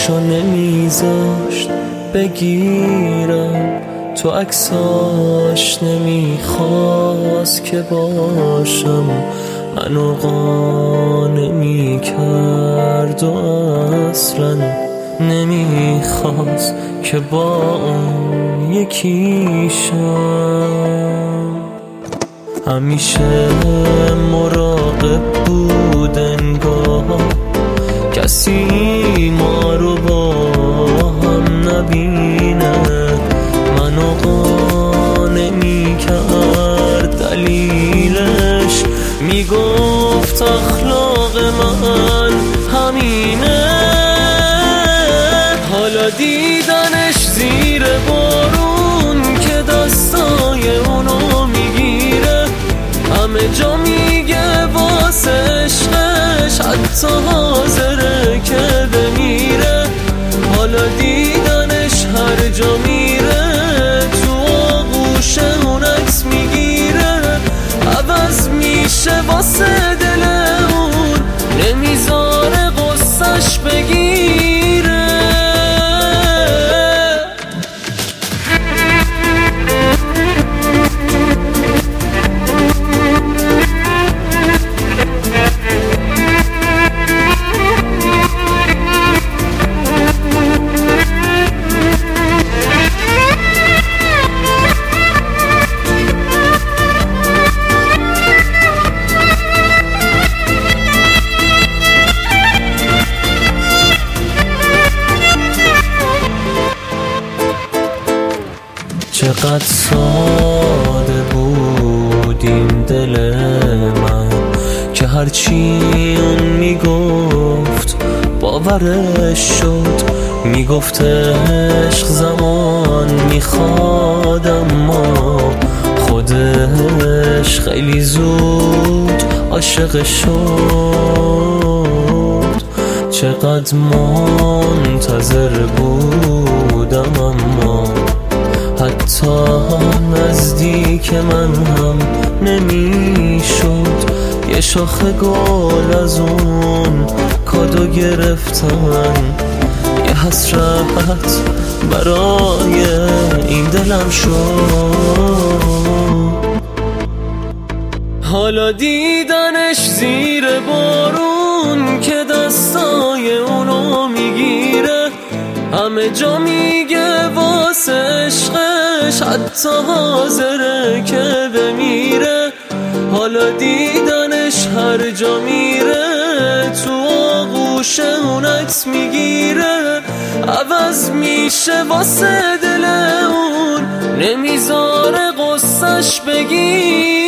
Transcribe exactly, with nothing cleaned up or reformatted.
عکساشو نمیذاشت بگیرم، تو عکساش نمیخواست که باشم، منو قانع میکرد و اصلا نمیخواست که با اون یکیشم. همیشه مراقب بود انگار کسی ما رو با هم نبینه، منو قانع میکرد دلیلش میگفت اخلاق من همینه. حالا دیدنش زیر بارون که دستای اونو میگیره، همه جا میگه واسه عشقش حتی حاضره که بمیره. حالا دیدنش هر جا میره تو آغوش اون عکس میگیره، عوض میشه واسه دل اون، نمیذاره غصش بگیره. چقدر ساده بودیم دل من که هرچی اون میگفت باورش شد. میگفت عشق زمان میخواد اما خودش خیلی زود عاشق شد. چقدر منتظر بودم اما حتی نزدیک من هم نمیشد. یه شاخه گل از اون کادو گرفتن، یه حسرت برای این دلم شد. حالا دیدنش زیر بارون که دستای اونو میگیره، همه جا میگه واسه عشقش حتی حاضره که بمیره. حالا دیدنش هر جا میره تو آغوش اون عکس میگیره، عوض میشه واسه دل اون، نمیذاره غصش بگیره.